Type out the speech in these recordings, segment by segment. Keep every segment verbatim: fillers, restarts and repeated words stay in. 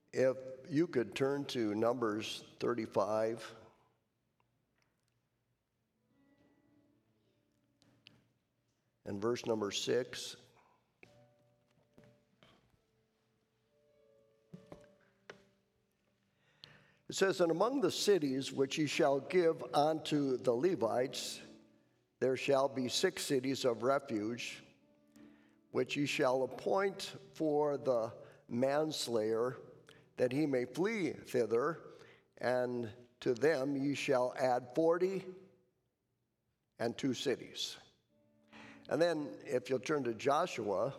If you could turn to Numbers thirty-five. And verse number six. It says, "And among the cities which ye shall give unto the Levites, there shall be six cities of refuge, which ye shall appoint for the manslayer, that he may flee thither, and to them ye shall add forty and two cities." And then if you'll turn to Joshua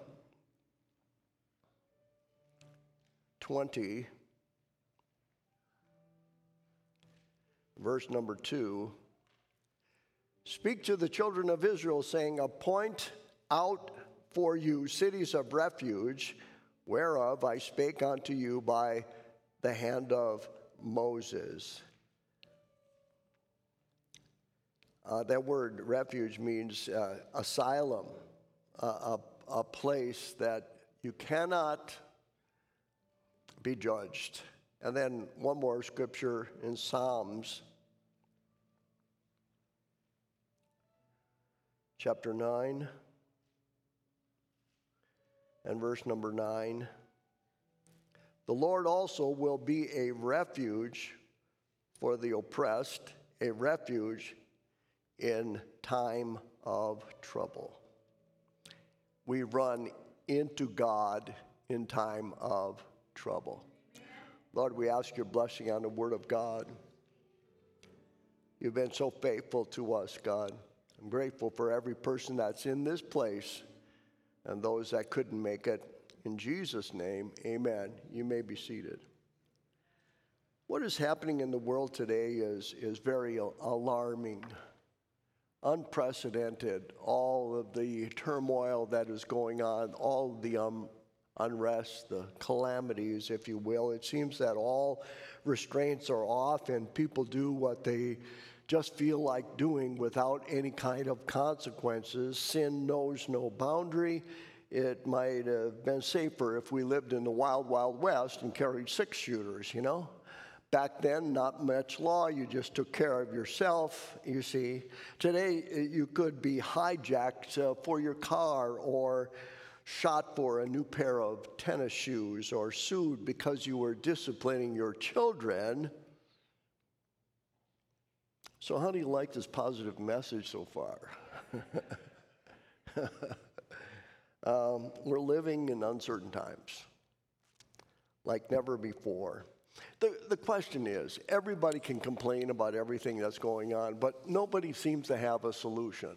twenty, verse number two, "Speak to the children of Israel, saying, Appoint out for you cities of refuge, whereof I spake unto you by the hand of Moses." Uh, that word refuge means uh, asylum, uh, a, a place that you cannot be judged. And then one more scripture in Psalms, chapter nine, and verse number nine. "The Lord also will be a refuge for the oppressed, a refuge in time of trouble." We run into God in time of trouble. Lord, we ask your blessing on the word of God. You've been so faithful to us, God. I'm grateful for every person that's in this place and those that couldn't make it. In Jesus' name, amen. You may be seated. What is happening in the world today is, is very alarming, unprecedented. All of the turmoil that is going on, all of the um, unrest, the calamities, if you will. It seems that all restraints are off and people do what they just feel like doing without any kind of consequences. Sin knows no boundary. It might have been safer if we lived in the wild, wild west and carried six shooters, you know. Back then, not much law. You just took care of yourself, you see. Today, you could be hijacked uh, for your car or shot for a new pair of tennis shoes or sued because you were disciplining your children. So how do you like this positive message so far? um, we're living in uncertain times, like never before. The, the question is, everybody can complain about everything that's going on, but nobody seems to have a solution.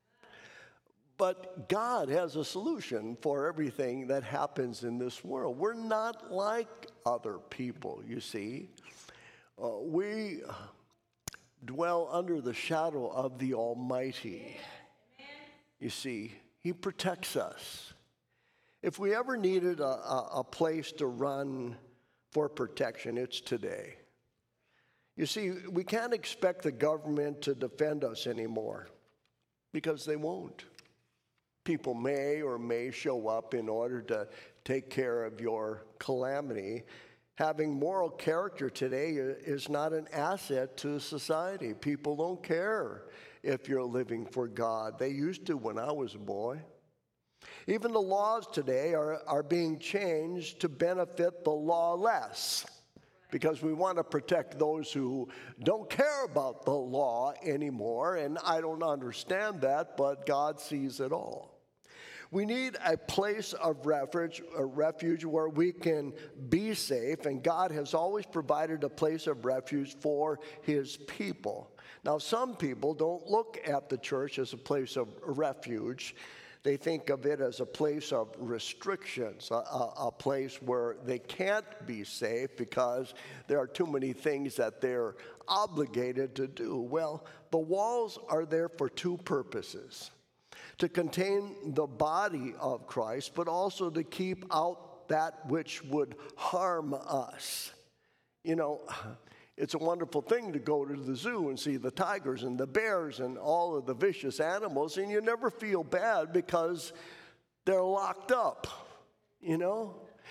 But God has a solution for everything that happens in this world. We're not like other people, you see. Uh, we dwell under the shadow of the Almighty. You see, He protects us. If we ever needed a, a, a place to run for protection, it's today. You see, we can't expect the government to defend us anymore because they won't. People may or may show up in order to take care of your calamity. Having moral character today is not an asset to society. People don't care if you're living for God. They used to when I was a boy. Even the laws today are, are being changed to benefit the lawless because we want to protect those who don't care about the law anymore, and I don't understand that, but God sees it all. We need a place of refuge, a refuge where we can be safe, and God has always provided a place of refuge for His people. Now, some people don't look at the church as a place of refuge. They think of it as a place of restrictions, a, a, a place where they can't be safe because there are too many things that they're obligated to do. Well, the walls are there for two purposes: to contain the body of Christ, but also to keep out that which would harm us. You know, it's a wonderful thing to go to the zoo and see the tigers and the bears and all of the vicious animals, and you never feel bad because they're locked up, you know?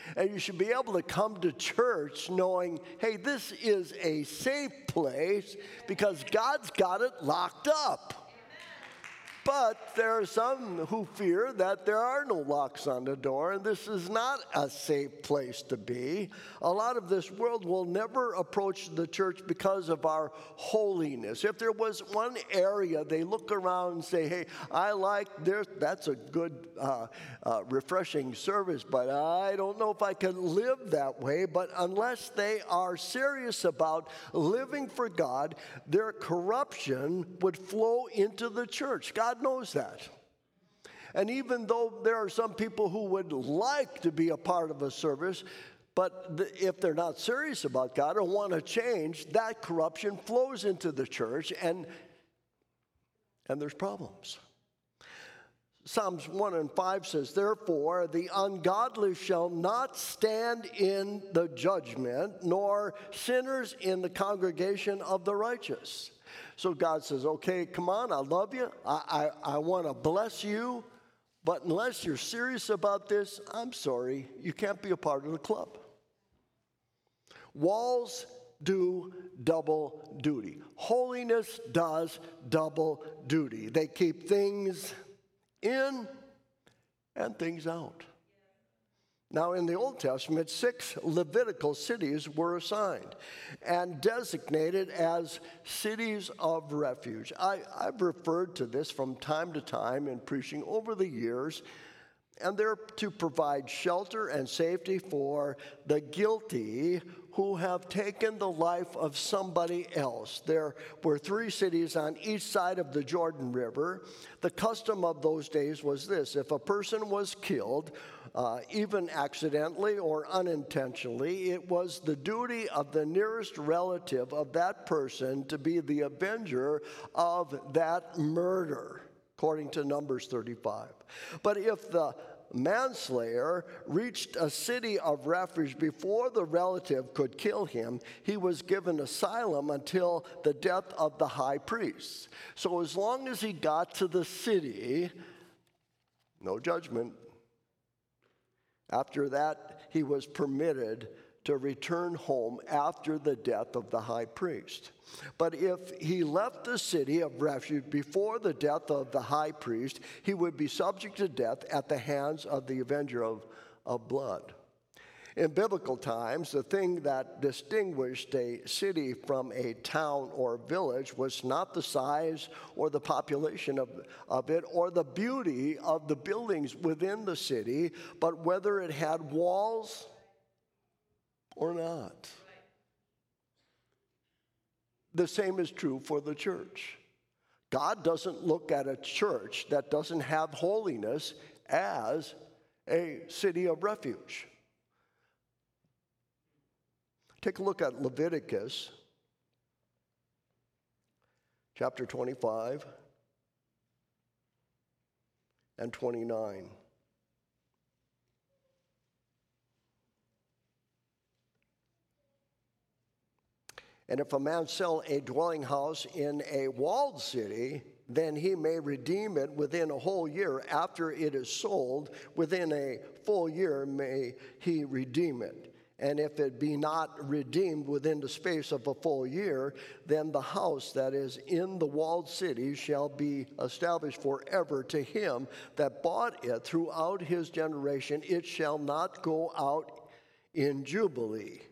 And you should be able to come to church knowing, hey, this is a safe place because God's got it locked up. But there are some who fear that there are no locks on the door, and this is not a safe place to be. A lot of this world will never approach the church because of our holiness. If there was one area they look around and say, hey, I like this, that's a good, uh, uh, refreshing service, but I don't know if I can live that way. But unless they are serious about living for God, their corruption would flow into the church. God God knows that. And even though there are some people who would like to be a part of a service, but the, if they're not serious about God or want to change, that corruption flows into the church, and, and there's problems. Psalms one and five says, therefore, the ungodly shall not stand in the judgment, nor sinners in the congregation of the righteous. So God says, okay, come on, I love you. I, I, I want to bless you. But unless you're serious about this, I'm sorry, you can't be a part of the club. Walls do double duty. Holiness does double duty. They keep things in and things out. Now, in the Old Testament, six Levitical cities were assigned and designated as cities of refuge. I, I've referred to this from time to time in preaching over the years, and they're to provide shelter and safety for the guilty who have taken the life of somebody else. There were three cities on each side of the Jordan River. The custom of those days was this: if a person was killed, uh, even accidentally or unintentionally, it was the duty of the nearest relative of that person to be the avenger of that murder, according to Numbers thirty-five. But if the manslayer reached a city of refuge before the relative could kill him, he was given asylum until the death of the high priest. So as long as he got to the city, no judgment. After that, he was permitted to return home after the death of the high priest. But if he left the city of refuge before the death of the high priest, he would be subject to death at the hands of the avenger of, of blood. In biblical times, the thing that distinguished a city from a town or village was not the size or the population of, of it or the beauty of the buildings within the city, but whether it had walls or not. The same is true for the church. God doesn't look at a church that doesn't have holiness as a city of refuge. Take a look at Leviticus chapter twenty-five and twenty-nine. And if a man sell a dwelling house in a walled city, then he may redeem it within a whole year. After it is sold, within a full year may he redeem it. And if it be not redeemed within the space of a full year, then the house that is in the walled city shall be established forever to him that bought it throughout his generation. It shall not go out in Jubilee.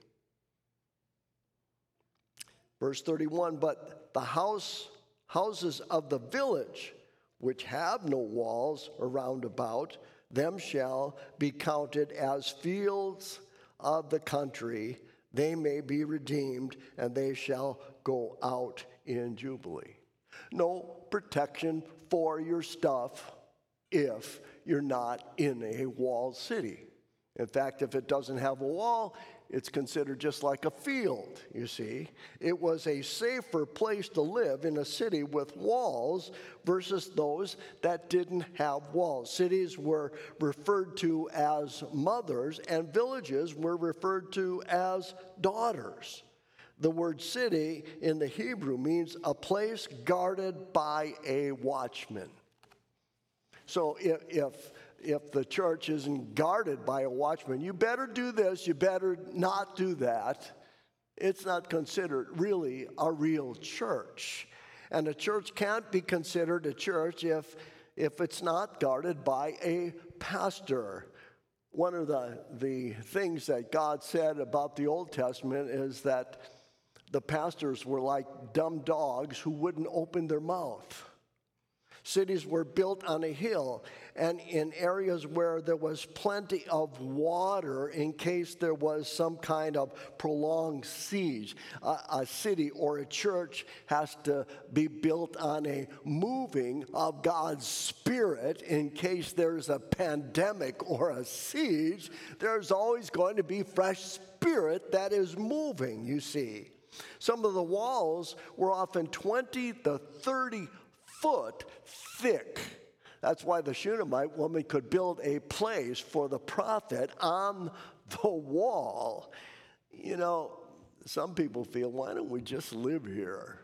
Verse thirty-one, but the house, houses of the village, which have no walls around about, them shall be counted as fields of the country. They may be redeemed, and they shall go out in Jubilee. No protection for your stuff if you're not in a walled city. In fact, if it doesn't have a wall, it's considered just like a field, you see. It was a safer place to live in a city with walls versus those that didn't have walls. Cities were referred to as mothers, and villages were referred to as daughters. The word city in the Hebrew means a place guarded by a watchman. So if, if if the church isn't guarded by a watchman. You better do this, you better not do that. It's not considered really a real church. And a church can't be considered a church if, if it's not guarded by a pastor. One of the, the things that God said about the Old Testament is that the pastors were like dumb dogs who wouldn't open their mouth. Cities were built on a hill and in areas where there was plenty of water in case there was some kind of prolonged siege. A, a city or a church has to be built on a moving of God's Spirit in case there's a pandemic or a siege. There's always going to be fresh spirit that is moving, you see. Some of the walls were often twenty to thirty foot thick. That's why the Shunammite woman could build a place for the prophet on the wall. You know, some people feel, why don't we just live here?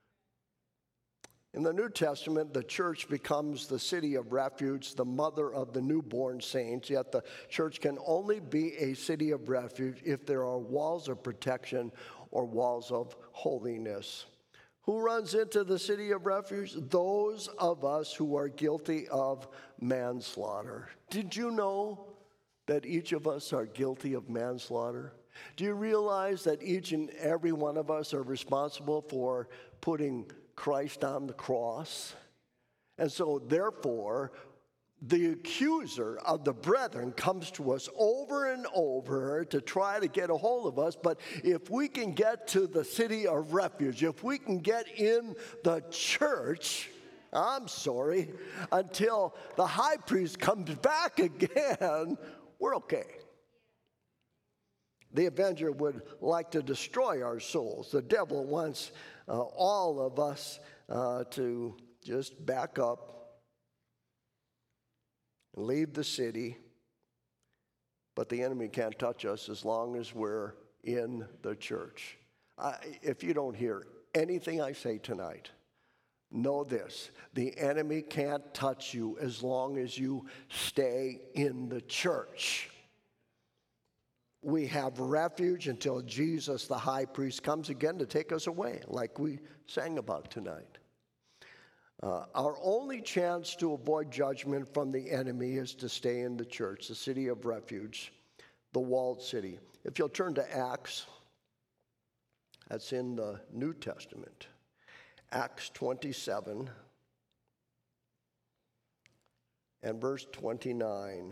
In the New Testament, the church becomes the city of refuge, the mother of the newborn saints, yet the church can only be a city of refuge if there are walls of protection or walls of holiness. Who runs into the city of refuge? Those of us who are guilty of manslaughter. Did you know that each of us are guilty of manslaughter? Do you realize that each and every one of us are responsible for putting Christ on the cross? And so, therefore, the accuser of the brethren comes to us over and over to try to get a hold of us. But if we can get to the city of refuge, if we can get in the church, I'm sorry, until the high priest comes back again, we're okay. The avenger would like to destroy our souls. The devil wants uh, all of us uh, to just back up, leave the city, but the enemy can't touch us as long as we're in the church. I, if you don't hear anything I say tonight, know this: the enemy can't touch you as long as you stay in the church. We have refuge until Jesus, the high priest, comes again to take us away, like we sang about tonight. Uh, our only chance to avoid judgment from the enemy is to stay in the church, the city of refuge, the walled city. If you'll turn to Acts, that's in the New Testament, Acts twenty-seven and verse twenty-nine.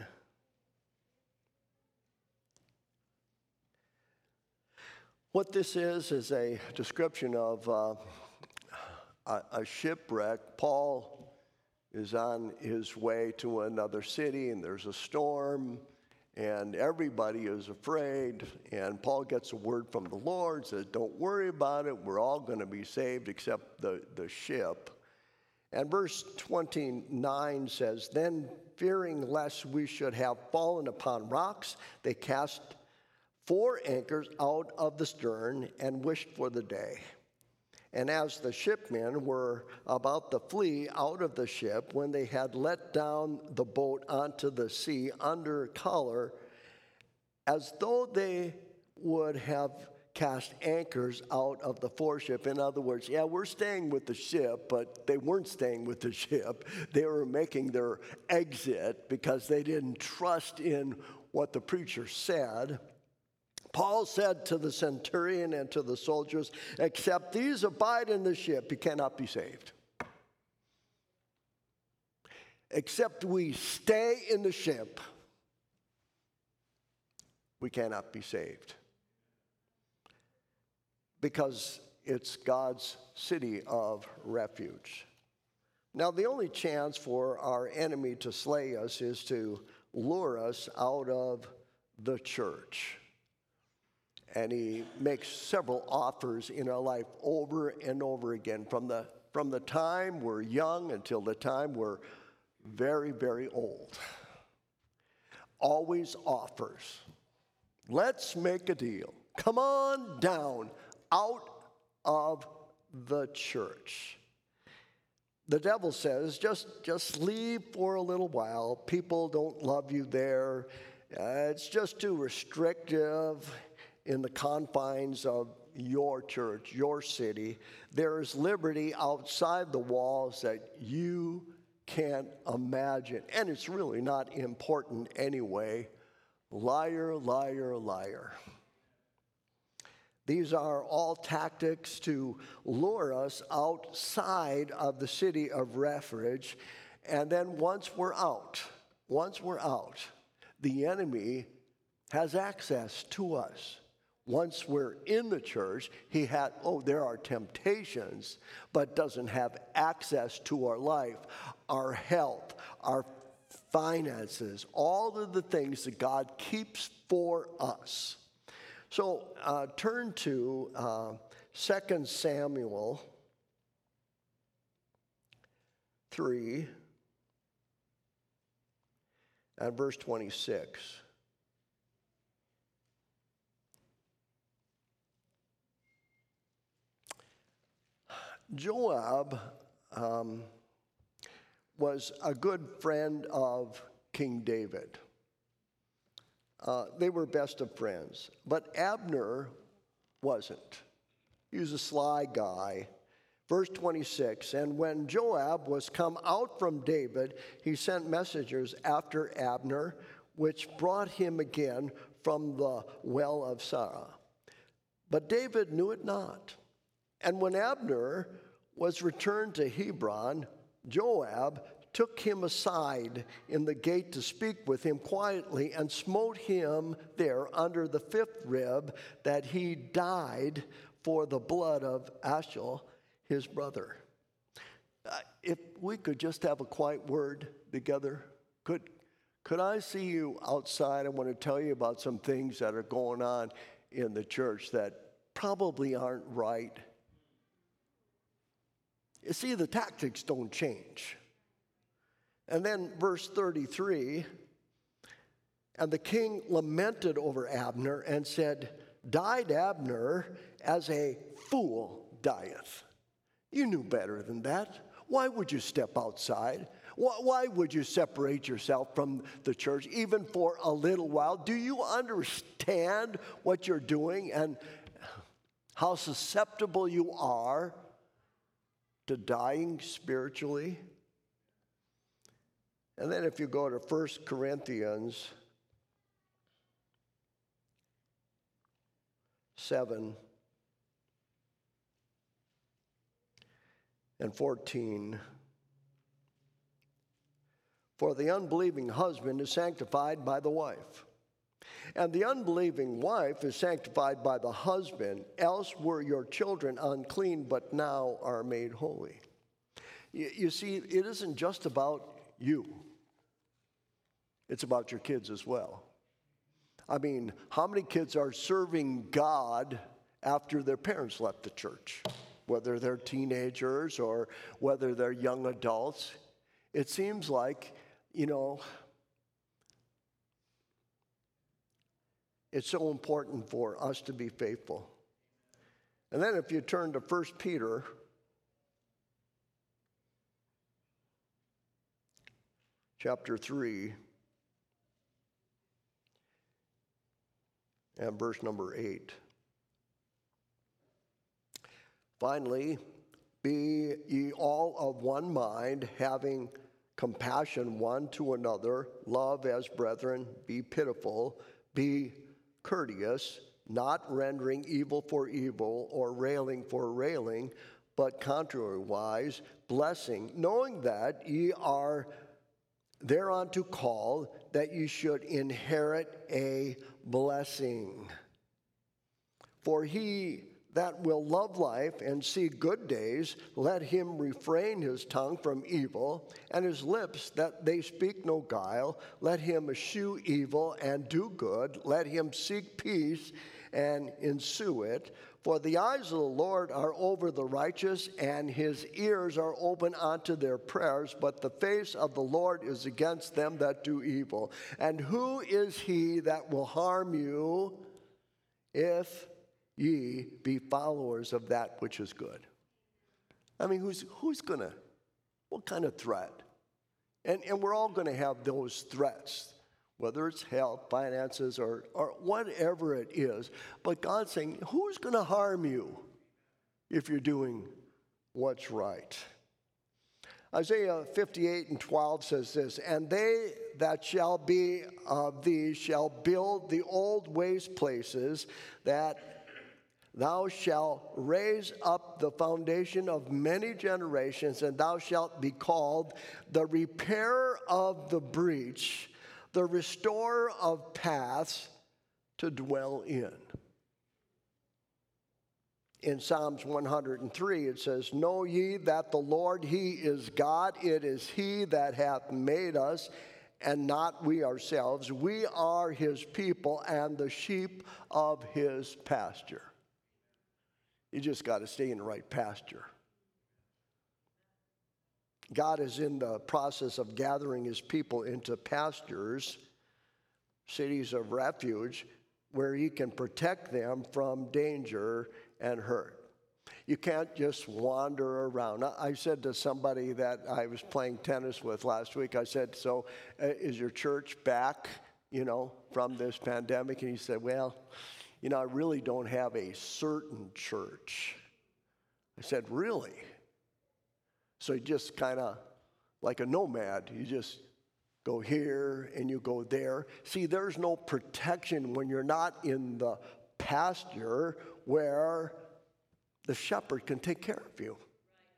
What this is is a description of uh, A, a shipwreck. Paul is on his way to another city, and there's a storm, and everybody is afraid. And Paul gets a word from the Lord, says, don't worry about it. We're all going to be saved except the, the ship. And verse twenty-nine says, then fearing lest we should have fallen upon rocks, they cast four anchors out of the stern and wished for the day. And as the shipmen were about to flee out of the ship, when they had let down the boat onto the sea under color, as though they would have cast anchors out of the foreship. In other words, yeah, we're staying with the ship, but they weren't staying with the ship. They were making their exit because they didn't trust in what the preacher said. Paul said to the centurion and to the soldiers, except these abide in the ship, you cannot be saved. Except we stay in the ship, we cannot be saved. Because it's God's city of refuge. Now, the only chance for our enemy to slay us is to lure us out of the church. And he makes several offers in our life over and over again, from the, from the time we're young until the time we're very, very old. Always offers. Let's make a deal. Come on down out of the church. the devil says, just, just leave for a little while. People don't love you there. Uh, it's just too restrictive in the confines of your church, your city. There is liberty outside the walls that you can't imagine. And it's really not important anyway. Liar, liar, liar. These are all tactics to lure us outside of the city of refuge. And then once we're out, once we're out, the enemy has access to us. Once we're in the church, he had, oh, there are temptations, but doesn't have access to our life, our health, our finances, all of the things that God keeps for us. So uh, turn to uh, Second Samuel three and verse twenty-six. Joab um, was a good friend of King David. Uh, they were best of friends. But Abner wasn't. He was a sly guy. Verse twenty-six, and when Joab was come out from David, he sent messengers after Abner, which brought him again from the well of Sarah. But David knew it not. And when Abner was returned to Hebron, Joab took him aside in the gate to speak with him quietly and smote him there under the fifth rib, that he died for the blood of Ashel, his brother. Uh, if we could just have a quiet word together, could, could I see you outside? I want to tell you about some things that are going on in the church that probably aren't right. You see, the tactics don't change. And then verse thirty-three, and the king lamented over Abner and said, died Abner as a fool dieth. You knew better than that. Why would you step outside? Why would you separate yourself from the church even for a little while? Do you understand what you're doing and how susceptible you are to dying spiritually? And then if you go to First Corinthians seven and fourteen, for the unbelieving husband is sanctified by the wife, and the unbelieving wife is sanctified by the husband, else were your children unclean, but now are made holy. You, you see, it isn't just about you. It's about your kids as well. I mean, how many kids are serving God after their parents left the church? Whether they're teenagers or whether they're young adults. It seems like, you know, it's so important for us to be faithful. And then if you turn to First Peter chapter three and verse number eight. Finally, be ye all of one mind, having compassion one to another, love as brethren, be pitiful, be courteous, not rendering evil for evil or railing for railing, but contrariwise, blessing, knowing that ye are thereunto called, that ye should inherit a blessing. For he that will love life and see good days, let him refrain his tongue from evil, and his lips that they speak no guile. Let him eschew evil and do good. Let him seek peace and ensue it. For the eyes of the Lord are over the righteous, and his ears are open unto their prayers, but the face of the Lord is against them that do evil. And who is he that will harm you if ye be followers of that which is good? I mean, who's who's gonna What kind of threat? And, and we're all going to have those threats, whether it's health, finances, or, or whatever it is. But God's saying, who's going to harm you if you're doing what's right? Isaiah fifty-eight and twelve says this, and they that shall be of thee shall build the old waste places, that thou shalt raise up the foundation of many generations, and thou shalt be called the repairer of the breach, the restorer of paths to dwell in. In Psalms one hundred three, it says, know ye that the Lord, he is God. It is he that hath made us, and not we ourselves. We are his people and the sheep of his pasture. You just got to stay in the right pasture. God is in the process of gathering his people into pastures, cities of refuge, where he can protect them from danger and hurt. You can't just wander around. I said to somebody that I was playing tennis with last week, I said, so uh, is your church back, you know, from this pandemic? And he said, well, you know, I really don't have a certain church. I said, really? So you just kind of like a nomad, you just go here and you go there. See, there's no protection when you're not in the pasture where the shepherd can take care of you.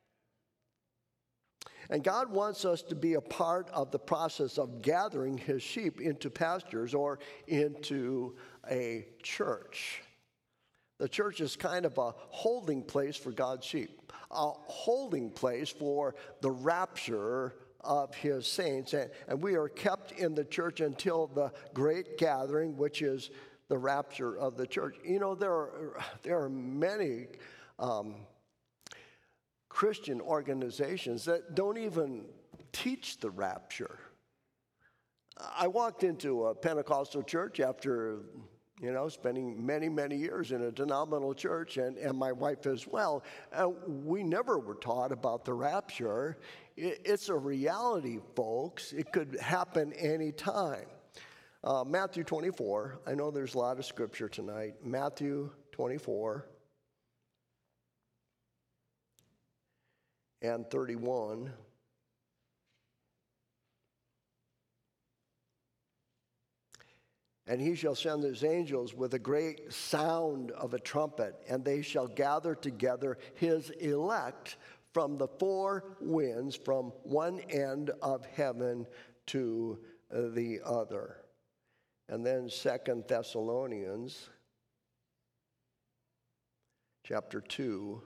And God wants us to be a part of the process of gathering his sheep into pastures or into a church. The church is kind of a holding place for God's sheep, a holding place for the rapture of his saints. And, and we are kept in the church until the great gathering, which is the rapture of the church. You know, there are, there are many um, Christian organizations that don't even teach the rapture. I walked into a Pentecostal church after, you know, spending many, many years in a denominational church, and, and my wife as well. And we never were taught about the rapture. It, it's a reality, folks. It could happen any time. Uh, Matthew twenty-four, I know there's a lot of scripture tonight. Matthew twenty-four and thirty-one. And he shall send his angels with a great sound of a trumpet, and they shall gather together his elect from the four winds, from one end of heaven to the other. And then Second Thessalonians chapter two,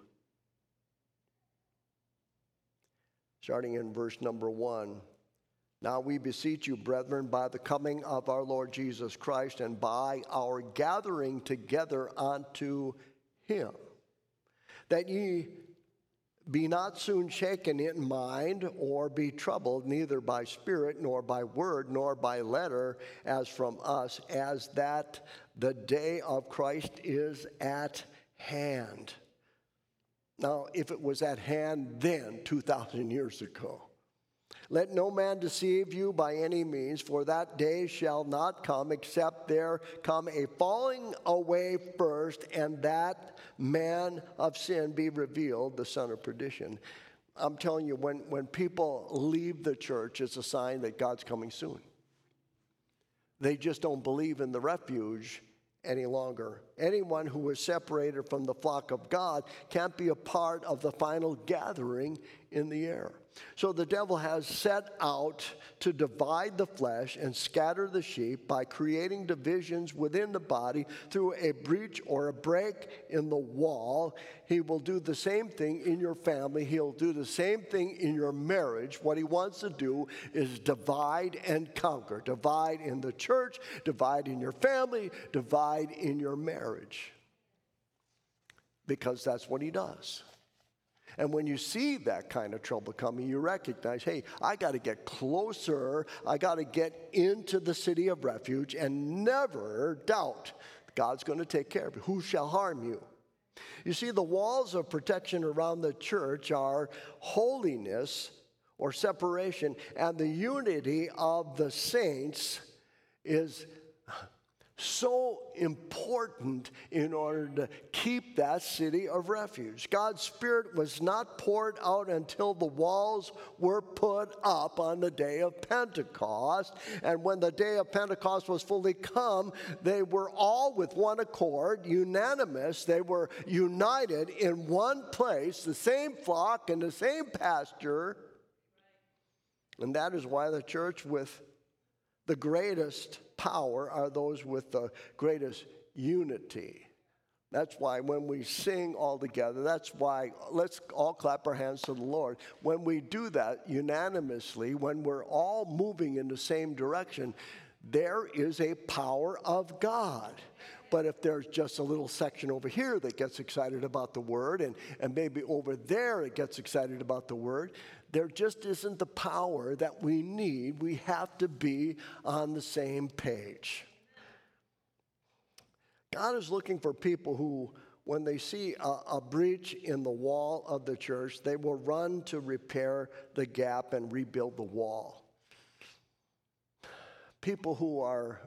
starting in verse number one. Now we beseech you, brethren, by the coming of our Lord Jesus Christ and by our gathering together unto him, that ye be not soon shaken in mind, or be troubled, neither by spirit, nor by word, nor by letter, as from us, as that the day of Christ is at hand. Now, if it was at hand then, two thousand years ago, let no man deceive you by any means, for that day shall not come, except there come a falling away first, and that man of sin be revealed, the son of perdition. I'm telling you, when, when people leave the church, it's a sign that God's coming soon. They just don't believe in the refuge any longer. Anyone who is separated from the flock of God can't be a part of the final gathering in the air. So the devil has set out to divide the flesh and scatter the sheep by creating divisions within the body through a breach or a break in the wall. He will do the same thing in your family. He'll do the same thing in your marriage. What he wants to do is divide and conquer. Divide in the church, divide in your family, divide in your marriage. Because that's what he does. And when you see that kind of trouble coming, you recognize, hey, I got to get closer. I got to get into the city of refuge and never doubt God's going to take care of you. Who shall harm you? You see, the walls of protection around the church are holiness or separation, and the unity of the saints is so important in order to keep that city of refuge. God's Spirit was not poured out until the walls were put up on the day of Pentecost. And when the day of Pentecost was fully come, they were all with one accord, unanimous. They were united in one place, the same flock and the same pasture. And that is why the church with the greatest power are those with the greatest unity. That's why when we sing all together, that's why let's all clap our hands to the Lord. When we do that unanimously, when we're all moving in the same direction, there is a power of God. But if there's just a little section over here that gets excited about the word, and, and maybe over there it gets excited about the word, there just isn't the power that we need. We have to be on the same page. God is looking for people who, when they see a, a breach in the wall of the church, they will run to repair the gap and rebuild the wall. People who are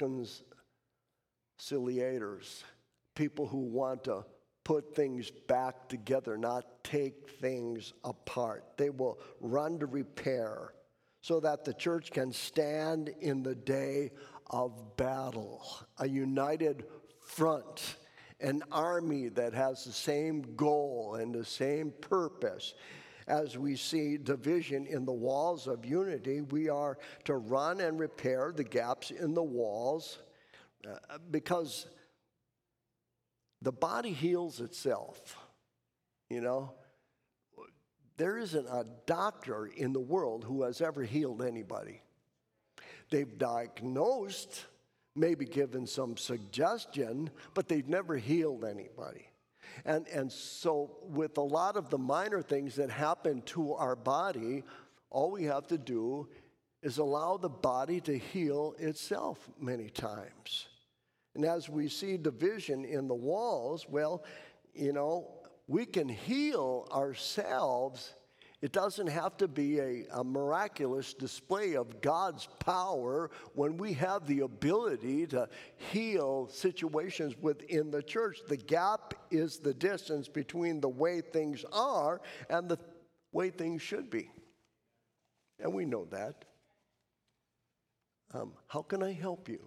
reconciliators, people who want to put things back together, not take things apart. They will run to repair so that the church can stand in the day of battle, a united front, an army that has the same goal and the same purpose. As we see division in the walls of unity, we are to run and repair the gaps in the walls uh, because the body heals itself. You know, there isn't a doctor in the world who has ever healed anybody. They've diagnosed, maybe given some suggestion, but they've never healed anybody. And, and so with a lot of the minor things that happen to our body, all we have to do is allow the body to heal itself many times. And as we see division in the walls, well, you know, we can heal ourselves. It doesn't have to be a, a miraculous display of God's power when we have the ability to heal situations within the church. The gap is the distance between the way things are and the way things should be. And we know that. Um, how can I help you?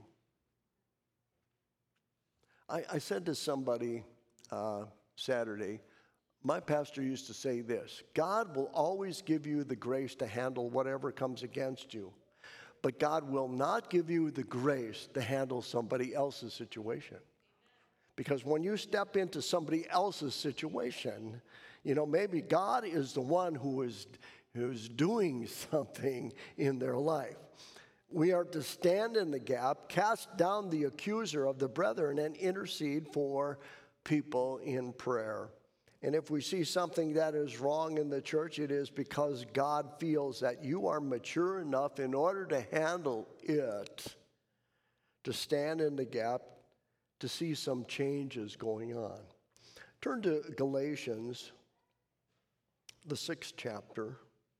I, I said to somebody uh, Saturday, my pastor used to say this: God will always give you the grace to handle whatever comes against you, but God will not give you the grace to handle somebody else's situation. Because when you step into somebody else's situation, you know, maybe God is the one who is, who is doing something in their life. We are to stand in the gap, cast down the accuser of the brethren, and intercede for people in prayer. And if we see something that is wrong in the church, it is because God feels that you are mature enough in order to handle it, to stand in the gap, to see some changes going on. Turn to Galatians, the sixth chapter.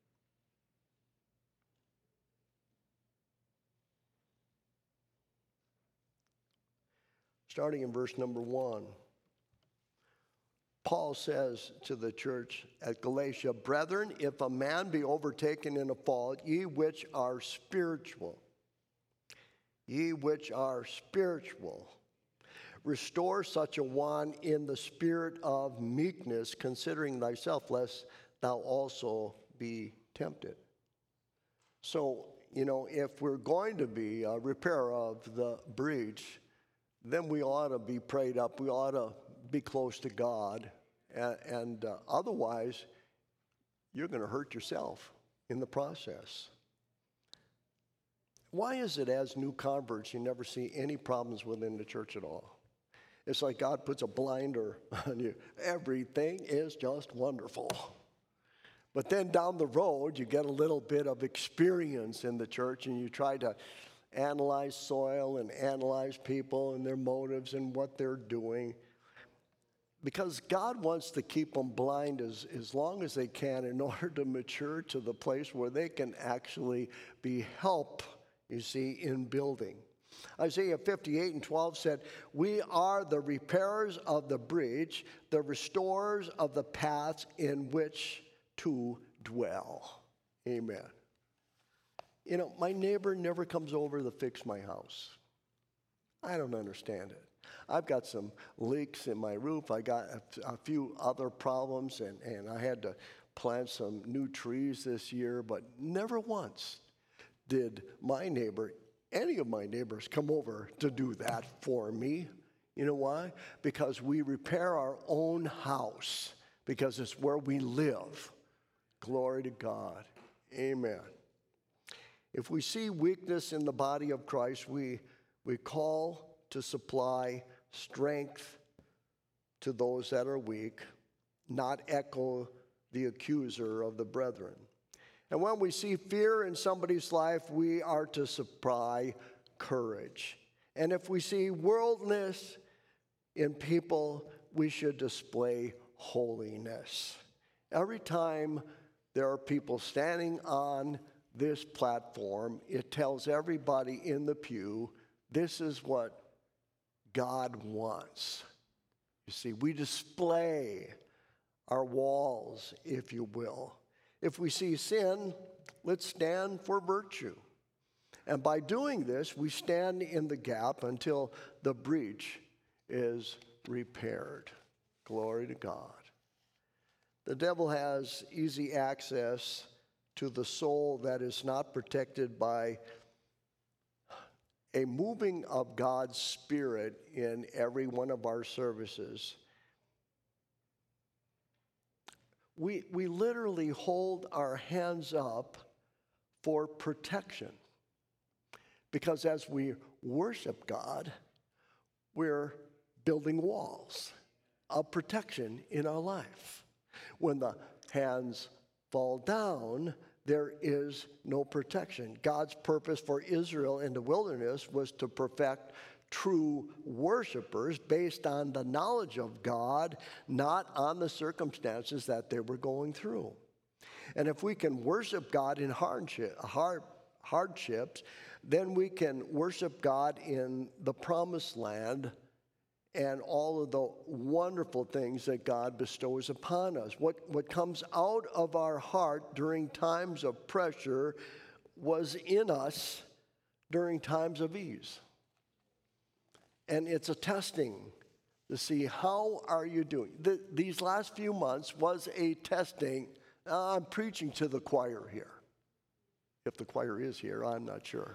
Starting in verse number one. Paul says to the church at Galatia, "Brethren, if a man be overtaken in a fault, ye which are spiritual, ye which are spiritual, restore such a one in the spirit of meekness, considering thyself, lest thou also be tempted." So, you know, if we're going to be a repairer of the breach, then we ought to be prayed up. We ought to be close to God. And, and uh, otherwise, you're going to hurt yourself in the process. Why is it as new converts you never see any problems within the church at all? It's like God puts a blinder on you. Everything is just wonderful. But then down the road, you get a little bit of experience in the church, and you try to analyze soil and analyze people and their motives and what they're doing. Because God wants to keep them blind as, as long as they can in order to mature to the place where they can actually be help, you see, in building. Isaiah fifty-eight and twelve said, "We are the repairers of the breach, the restorers of the paths in which to dwell." Amen. You know, my neighbor never comes over to fix my house. I don't understand it. I've got some leaks in my roof. I got a, a few other problems, and, and I had to plant some new trees this year, but never once did my neighbor, any of my neighbors, come over to do that for me. You know why? Because we repair our own house, because it's where we live. Glory to God. Amen. If we see weakness in the body of Christ, we, we call to supply strength to those that are weak, not echo the accuser of the brethren. And when we see fear in somebody's life, we are to supply courage. And if we see worldliness in people, we should display holiness. Every time there are people standing on this platform, it tells everybody in the pew, this is what God wants. You see, we display our walls, if you will. If we see sin, let's stand for virtue. And by doing this, we stand in the gap until the breach is repaired. Glory to God. The devil has easy access to the soul that is not protected by a moving of God's Spirit in every one of our services. We, we literally hold our hands up for protection. Because as we worship God, we're building walls of protection in our life. When the hands fall down, there is no protection. God's purpose for Israel in the wilderness was to perfect true worshipers based on the knowledge of God, not on the circumstances that they were going through. And if we can worship God in hardship, hard, hardships, then we can worship God in the promised land and all of the wonderful things that God bestows upon us. What, what comes out of our heart during times of pressure was in us during times of ease. And it's a testing to see how are you doing. The, these last few months was a testing. Uh, I'm preaching to the choir here. If the choir is here, I'm not sure.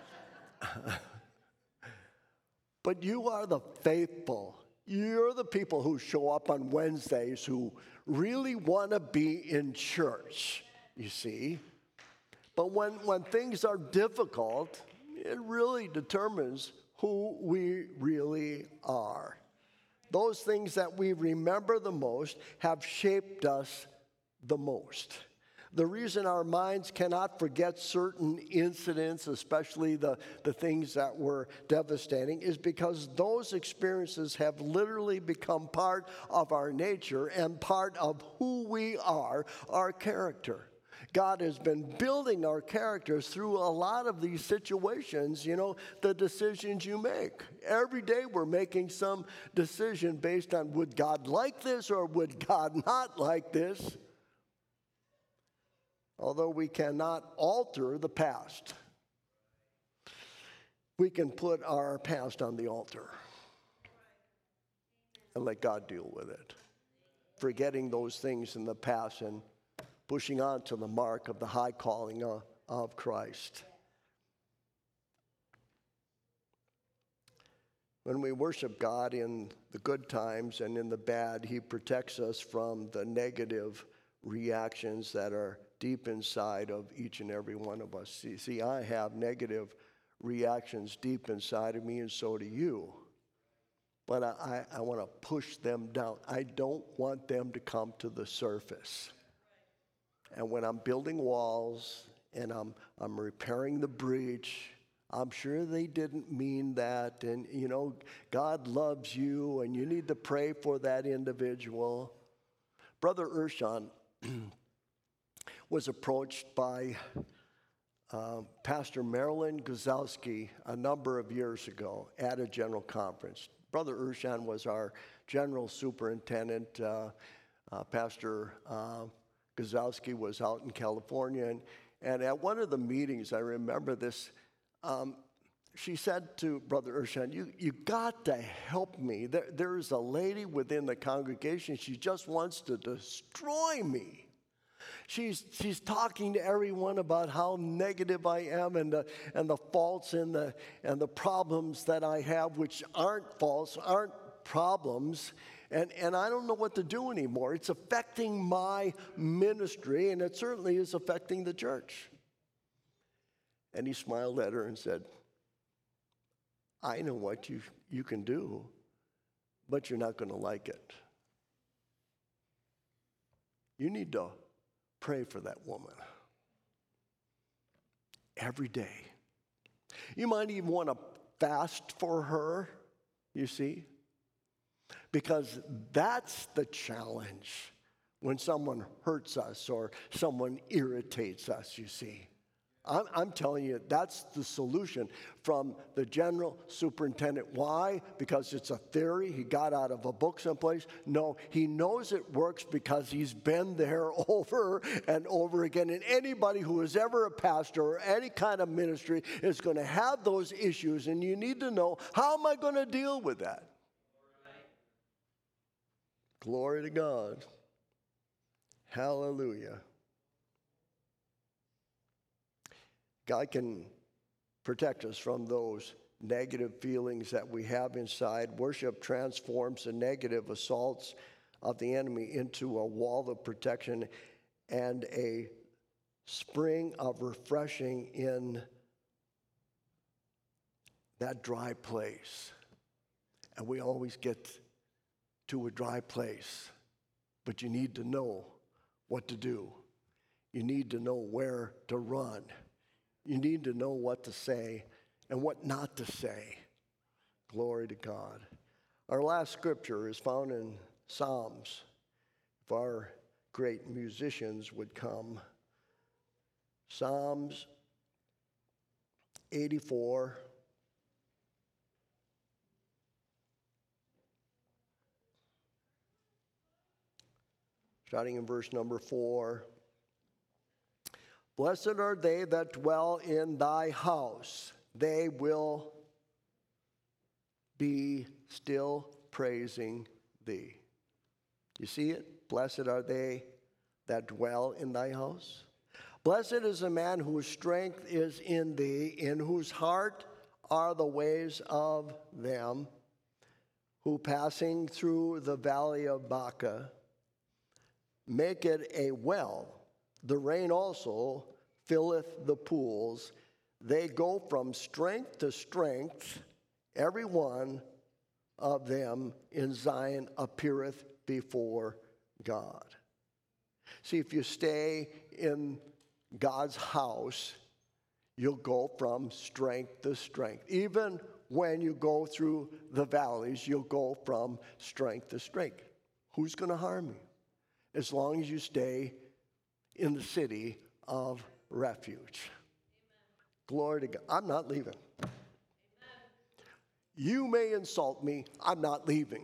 But you are the faithful. You're the people who show up on Wednesdays who really want to be in church, you see. But when, when things are difficult, it really determines who we really are. Those things that we remember the most have shaped us the most. The reason our minds cannot forget certain incidents, especially the, the things that were devastating, is because those experiences have literally become part of our nature and part of who we are, our character. God has been building our characters through a lot of these situations, you know, the decisions you make. Every day we're making some decision based on, would God like this or would God not like this? Although we cannot alter the past, we can put our past on the altar and let God deal with it. Forgetting those things in the past and pushing on to the mark of the high calling of, of Christ. When we worship God in the good times and in the bad, He protects us from the negative reactions that are deep inside of each and every one of us. See, see, I have negative reactions deep inside of me, and so do you. But I, I, I want to push them down. I don't want them to come to the surface. And when I'm building walls and I'm, I'm repairing the breach, I'm sure they didn't mean that. And, you know, God loves you and you need to pray for that individual. Brother Urshan was approached by uh, Pastor Marilyn Guzowski a number of years ago at a general conference. Brother Urshan was our general superintendent. Uh, uh, Pastor uh, Guzowski was out in California. And, and at one of the meetings, I remember this, um, she said to Brother Urshan, you, you got to help me. There, there's a lady within the congregation, she just wants to destroy me. She's, she's talking to everyone about how negative I am and the, and the faults and the, and the problems that I have, which aren't faults, aren't problems. And, and I don't know what to do anymore. It's affecting my ministry, and it certainly is affecting the church. And he smiled at her and said, I know what you, you can do, but you're not going to like it. You need to pray for that woman every day. You might even want to fast for her, you see, because that's the challenge when someone hurts us or someone irritates us, you see. I'm, I'm telling you, that's the solution from the general superintendent. Why? Because it's a theory he got out of a book someplace. No, he knows it works because he's been there over and over again. And anybody who is ever a pastor or any kind of ministry is going to have those issues. And you need to know, how am I going to deal with that? Glory to God. Hallelujah. God can protect us from those negative feelings that we have inside. Worship transforms the negative assaults of the enemy into a wall of protection and a spring of refreshing in that dry place. And we always get to a dry place, but you need to know what to do. You need to know where to run. You need to know what to say and what not to say. Glory to God. Our last scripture is found in Psalms. If our great musicians would come. Psalms eighty-four. Starting in verse number four. Blessed are they that dwell in thy house. They will be still praising thee. You see it? Blessed are they that dwell in thy house. Blessed is the man whose strength is in thee, in whose heart are the ways of them who passing through the valley of Baca make it a well. The rain also filleth the pools. They go from strength to strength. Every one of them in Zion appeareth before God. See, if you stay in God's house, you'll go from strength to strength. Even when you go through the valleys, you'll go from strength to strength. Who's going to harm you? As long as you stay in the city of refuge. Amen. Glory to God. I'm not leaving. Amen. You may insult me. I'm not leaving.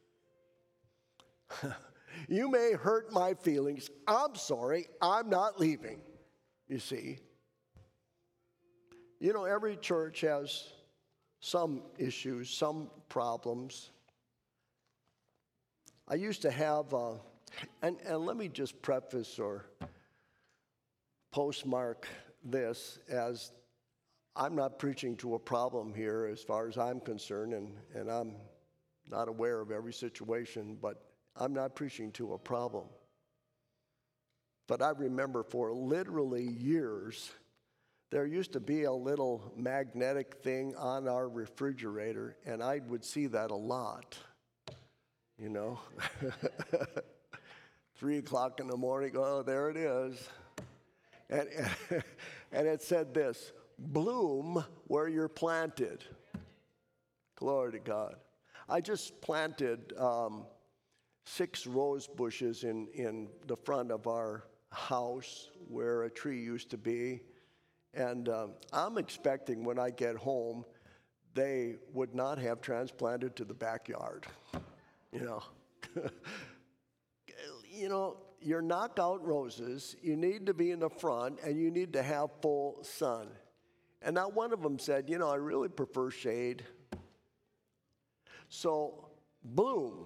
You may hurt my feelings. I'm sorry. I'm not leaving. You see. You know, every church has some issues, some problems. I used to have, uh, and, and let me just preface or postmark this as I'm not preaching to a problem here as far as I'm concerned, and, and I'm not aware of every situation, but I'm not preaching to a problem. But I remember for literally years, there used to be a little magnetic thing on our refrigerator, and I would see that a lot, you know. Three o'clock in the morning, oh, there it is. And, and it said this, bloom where you're planted. Glory to God. I just planted um, six rose bushes in, in the front of our house where a tree used to be. And um, I'm expecting when I get home, they would not have transplanted to the backyard. You know, you know, your knockout roses, you need to be in the front and you need to have full sun. And not one of them said, you know, I really prefer shade. So, bloom.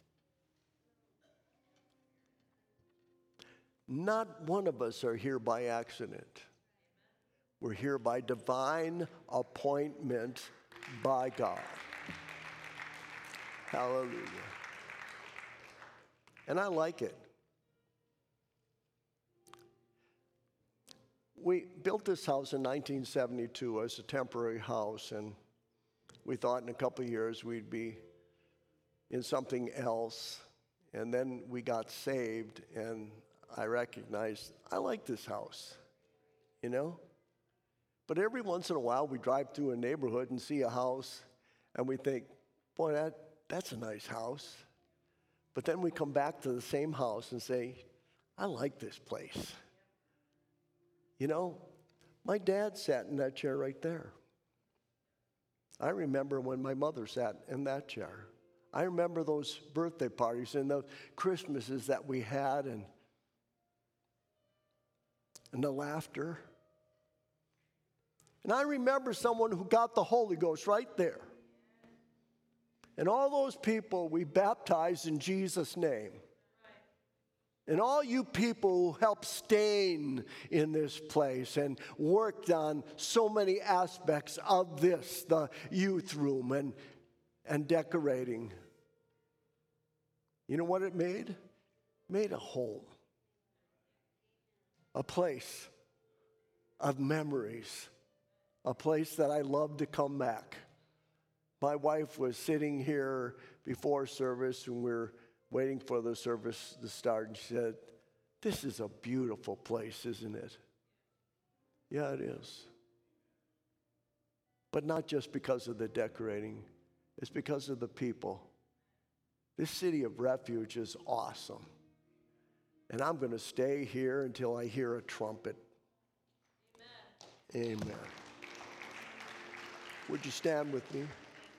Not one of us are here by accident. We're here by divine appointment by God. Hallelujah. And I like it. We built this house in nineteen seventy-two as a temporary house, and we thought in a couple of years we'd be in something else. And then we got saved, and I recognized, I like this house, you know? But every once in a while, we drive through a neighborhood and see a house, and we think, boy, that, that's a nice house. But then we come back to the same house and say, I like this place. You know, my dad sat in that chair right there. I remember when my mother sat in that chair. I remember those birthday parties and those Christmases that we had, and, and the laughter. And I remember someone who got the Holy Ghost right there. And all those people we baptized in Jesus' name. And all you people who helped stain in this place and worked on so many aspects of this, the youth room and, and decorating. You know what it made? It made a home. A place of memories. A place that I love to come back. My wife was sitting here before service and we were waiting for the service to start, and she said, this is a beautiful place, isn't it? Yeah, it is. But not just because of the decorating, it's because of the people. This city of refuge is awesome. And I'm going to stay here until I hear a trumpet. Amen. Amen. Would you stand with me?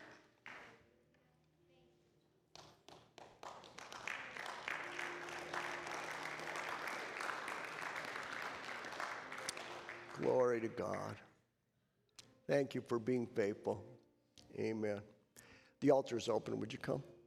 Glory to God. Thank you for being faithful. Amen. The altar is open. Would you come?